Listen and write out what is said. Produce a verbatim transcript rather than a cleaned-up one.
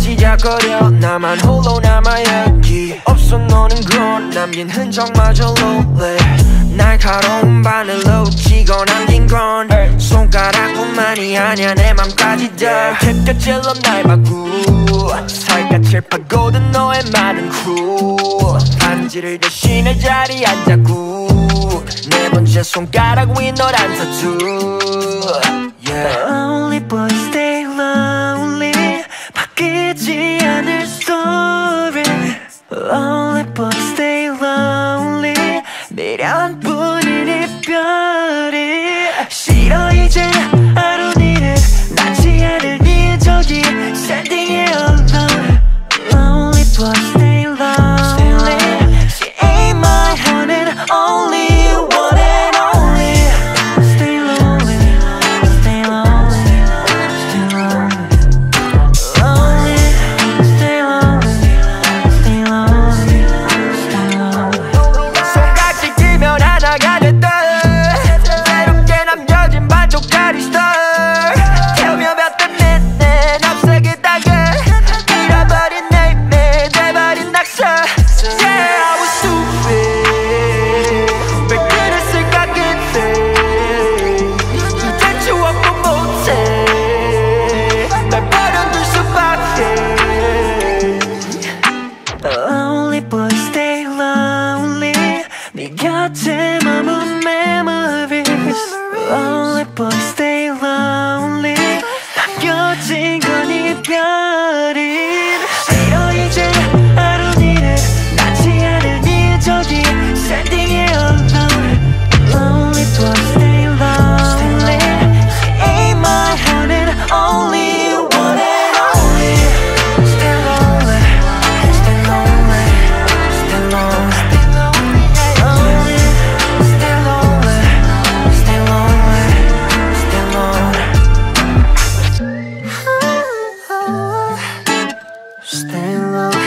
시작거려 나만 홀로 남아 여기 없어 너는 그런 남긴 흔적마저 lonely 날카로운 바늘로 찍어 남긴 건 손가락뿐만이 아냐 내 맘까지 다 캡겨 찔러 날 바꾸 살갗을 파고든 너의 많은 crew 반지를 대신해 자리에 앉았고 네 번째 손가락 위 너란 타투 yeah. Lonely boy stay lonely 바뀌지 않을 story Lonely boy stay lonely 미련뿐인 이별이 싫어 이제 하루 일을 낫지 않을 네 저기 standing here alone Lonely boy stay lonely She ain't my one and only one and only Stay lonely Stay lonely Stay lonely Lonely Stay lonely Stay lonely Stay lonely 손깍지 끼면 하나가 됐다 새롭게 남겨진 반쪽짜리 star Tell me about the minute 앞서겠다가 잃어버린 nightmare 돼버린 낙서 Yeah, I was stupid 왜 그랬을까 그때 이제 추억도 못해 날 버려둘 수밖에 Lonely boy stay lonely 네 곁에 머문 memories Lonely boy stay lonely 바뀌어진 건 이별인 싫어 이제 하루 일을 낫지 않을 네 저기 standing here alone Lonely boy stay lonely She ain't my one and only one and only Stay lonely Stay lonely Stay lonely Lonely Stay lonely Stay lonely Stay lonely Stay lonely